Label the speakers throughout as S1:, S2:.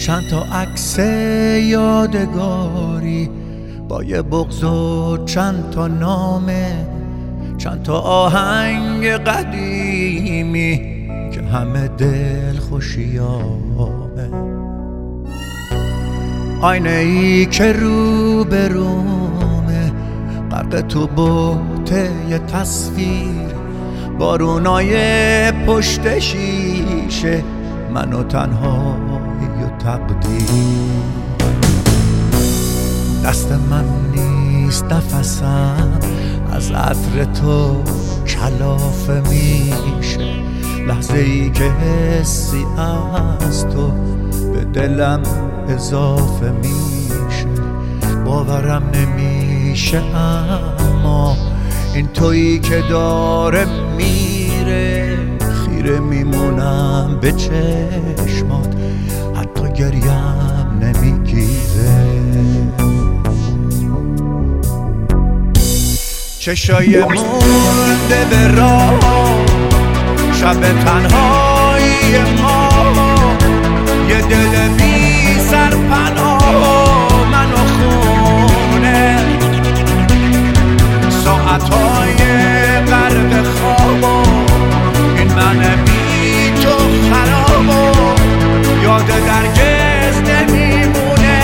S1: چند تا عکس یادگاری با یه بغض و چند تا نامه، چند تا آهنگ قدیمی که همه دل خوشیامه. آینه ای که رو به رومه، غرق تو بوته یه تصویر، بارونای پشت شیشه، من و تنهایی و تقدیر. دست من نیست نفسم، از عطر تو کلافه میشه، لحظه ای که حسی از تو به دلم اضافه میشه. باورم نمیشه اما این تویی که داره میره، خیره میمونم به چشمات، حتی گریم نمیگیره. چشای مونده به راه، شب تنهایی ما، یه دل بی سرپناه، من و خونه، ساعتهای غرق خوابا، این من بی تو خرابا، یاد درگز نمیمونه.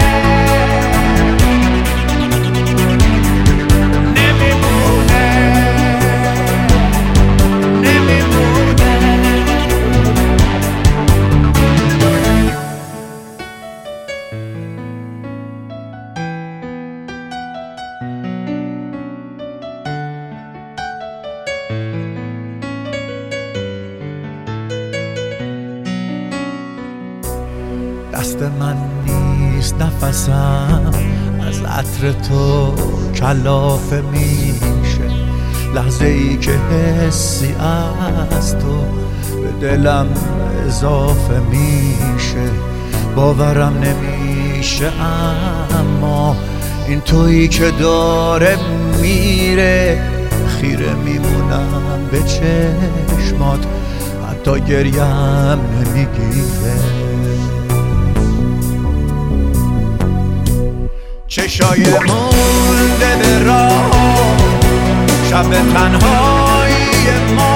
S1: دست من نیست نفسم، از عطر تو کلافه میشه، لحظه ای که حسی از تو به دلم اضافه میشه. باورم نمیشه اما این تویی که داره میره، خیره میمونم به چشمات، حتی گریم نمیگیره. چشای مونده به راه، شب تنهایی ما،